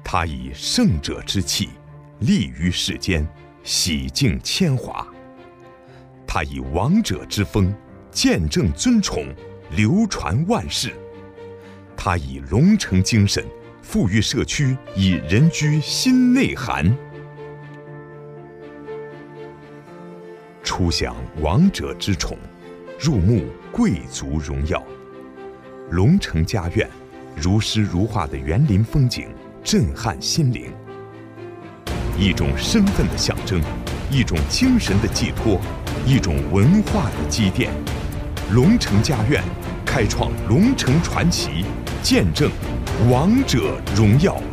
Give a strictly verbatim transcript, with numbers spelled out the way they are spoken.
他以圣者之气，立于世间，洗净铅华；他以王者之风，见证尊崇，流传万世；他以龙城精神，赋予社区以人居新内涵。初享王者之宠，入目贵族荣耀。龙城家苑，如诗如画的园林风景，震撼心灵。一种身份的象征，一种精神的寄托，一种文化的积淀。龙城家苑，开创龙城传奇，见证王者荣耀。